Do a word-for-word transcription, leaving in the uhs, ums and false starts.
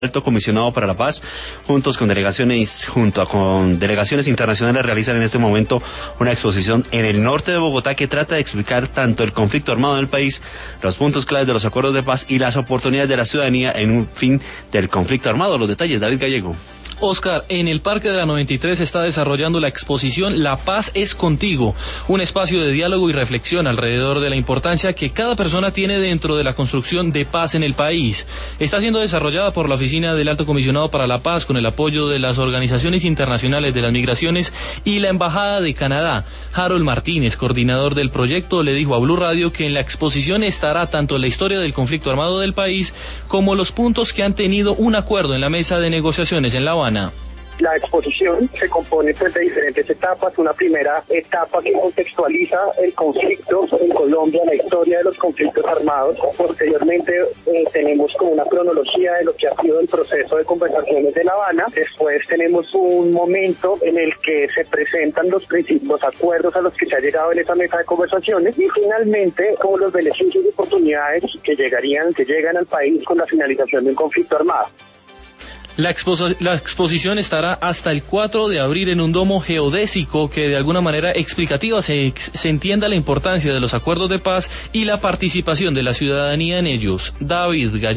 Alto Comisionado para la Paz, juntos con delegaciones, junto a, con delegaciones internacionales, realizan en este momento una exposición en el norte de Bogotá que trata de explicar tanto el conflicto armado en el país, los puntos claves de los acuerdos de paz y las oportunidades de la ciudadanía en un fin del conflicto armado. Los detalles, David Gallego. Oscar, en el Parque de la noventa y tres se está desarrollando la exposición La Paz es Contigo, un espacio de diálogo y reflexión alrededor de la importancia que cada persona tiene dentro de la construcción de paz en el país. Está siendo desarrollada por la Oficina del Alto Comisionado para la Paz con el apoyo de las organizaciones internacionales de las migraciones y la Embajada de Canadá. Harold Martínez, coordinador del proyecto, le dijo a Blue Radio que en la exposición estará tanto la historia del conflicto armado del país como los puntos que han tenido un acuerdo en la mesa de negociaciones en La Habana. La exposición se compone pues, de diferentes etapas. Una primera etapa que contextualiza el conflicto en Colombia, la historia de los conflictos armados. Posteriormente eh, tenemos como una cronología de lo que ha sido el proceso de conversaciones de La Habana. Después tenemos un momento en el que se presentan los principios, los acuerdos a los que se ha llegado en esa mesa de conversaciones. Y finalmente, como los beneficios y oportunidades que llegarían, que llegan al país con la finalización de un conflicto armado. La, expo- la exposición estará hasta el cuatro de abril en un domo geodésico que de alguna manera explicativa se, se entienda la importancia de los acuerdos de paz y la participación de la ciudadanía en ellos. David Gallego.